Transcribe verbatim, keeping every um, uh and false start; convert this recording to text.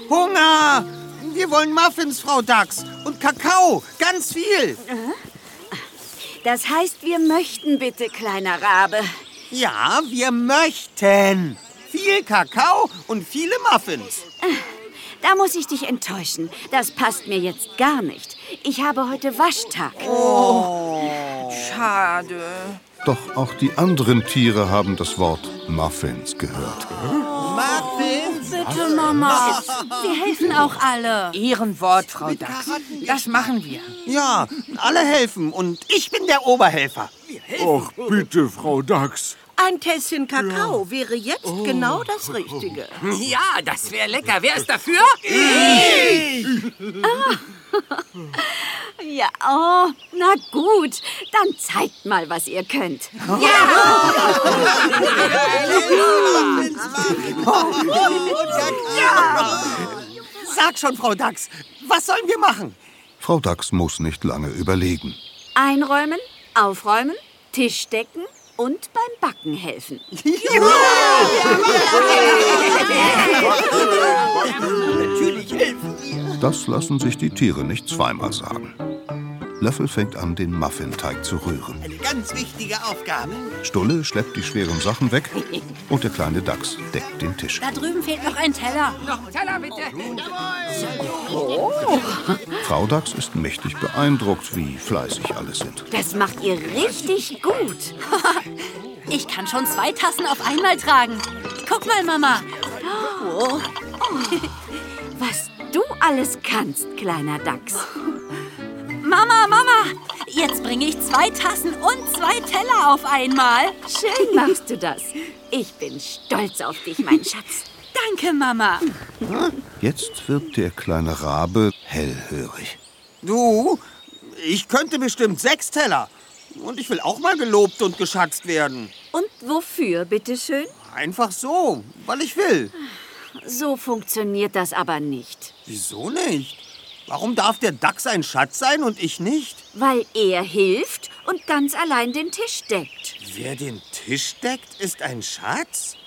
Hunger! Wir wollen Muffins, Frau Dachs. Und Kakao, ganz viel. Das heißt, wir möchten bitte, kleiner Rabe. Ja, wir möchten. Viel Kakao und viele Muffins. Da muss ich dich enttäuschen. Das passt mir jetzt gar nicht. Ich habe heute Waschtag. Oh, schade. Doch auch die anderen Tiere haben das Wort Muffins gehört. Muffins? Bitte, Mama. Wir helfen auch alle. Ehrenwort, Frau Dachs. Das machen wir. Ja, alle helfen und ich bin der Oberhelfer. Och, bitte, Frau Dachs. Ein Tässchen Kakao wäre jetzt genau das Richtige. Ja, das wäre lecker. Wer ist dafür? Ja, oh, na gut. Dann zeigt mal, was ihr könnt. Sag schon, Frau Dachs, was sollen wir machen? Frau Dachs muss nicht lange überlegen. Einräumen, aufräumen, Tisch decken und beim Backen helfen. Natürlich helfen wir. Das lassen sich die Tiere nicht zweimal sagen. Löffel fängt an, den Muffinteig zu rühren. Eine ganz wichtige Aufgabe. Stulle schleppt die schweren Sachen weg und der kleine Dachs deckt den Tisch. Da drüben fehlt noch ein Teller. Noch Teller, bitte. Frau Dachs ist mächtig beeindruckt, wie fleißig alle sind. Das macht ihr richtig gut. Ich kann schon zwei Tassen auf einmal tragen. Guck mal, Mama. Oh. Was du alles kannst, kleiner Dachs. Mama, Mama, jetzt bringe ich zwei Tassen und zwei Teller auf einmal. Schön machst du das. Ich bin stolz auf dich, mein Schatz. Danke, Mama. Jetzt wird der kleine Rabe hellhörig. Du, ich könnte bestimmt sechs Teller. Und ich will auch mal gelobt und geschätzt werden. Und wofür, bitteschön? Einfach so, weil ich will. So funktioniert das aber nicht. Wieso nicht? Warum darf der Dachs ein Schatz sein und ich nicht? Weil er hilft und ganz allein den Tisch deckt. Wer den Tisch deckt, ist ein Schatz?